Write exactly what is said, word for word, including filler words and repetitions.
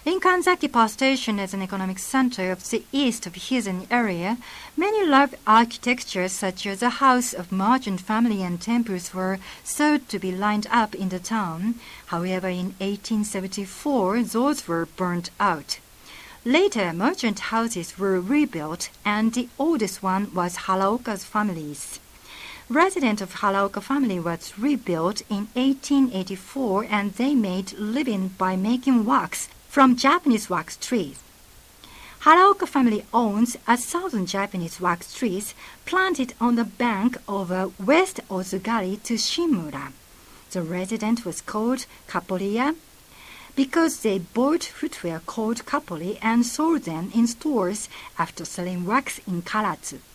In Kanzaki Power Station as an economic center of the east of Hizen area, many large architectures such as the house of merchant family and temples were thought to be lined up in the town. However, in eighteen seventy-four, those were burnt out. Later, merchant houses were rebuilt, and the oldest one was Haraoka's family's. Resident of Haraoka family was rebuilt in eighteen eighty-four, and they made living by making wax from Japanese wax trees. Haraoka family owns a thousand Japanese wax trees planted on the bank of uh, West Ozugari to Shimura. The resident was called Kapporiya because they bought footwear called kappori and sold them in stores after selling wax in Karatsu.